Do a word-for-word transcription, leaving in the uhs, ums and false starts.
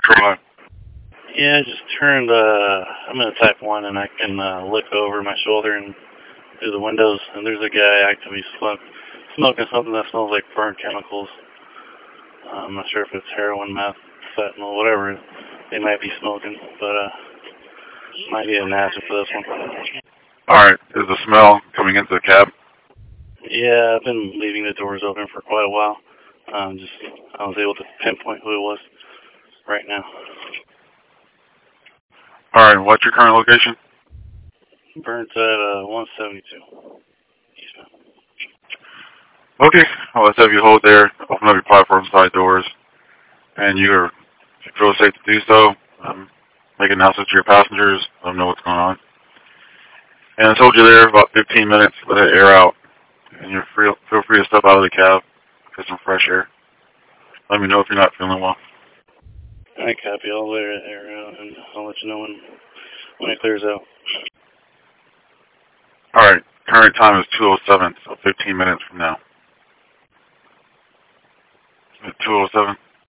Try. Yeah, I just turned, uh, I'm in a type one and I can uh, look over my shoulder and through the windows and there's a guy actively smoke, smoking something that smells like burnt chemicals. Uh, I'm not sure if it's heroin, meth, fentanyl, whatever they might be smoking, but uh, might be a hazard for this one. Alright, is the smell coming into the cab? Yeah, I've been leaving the doors open for quite a while. Um, just, I was able to pinpoint who it was right now. Alright, what's your current location? Burnt at uh, one seventy-two. Eastman. Okay, well, let's have you hold there, open up your platform side doors, and you're, if you feel safe to do so, um, make announcements to your passengers, let them know what's going on. And I told you there, about fifteen minutes, let it air out, and you're free, feel free to step out of the cab, get some fresh air. Let me know if you're not feeling well. I copy. I'll let it air out, and I'll let you know when, when it clears out. Alright, current time is two oh seven, so fifteen minutes from now.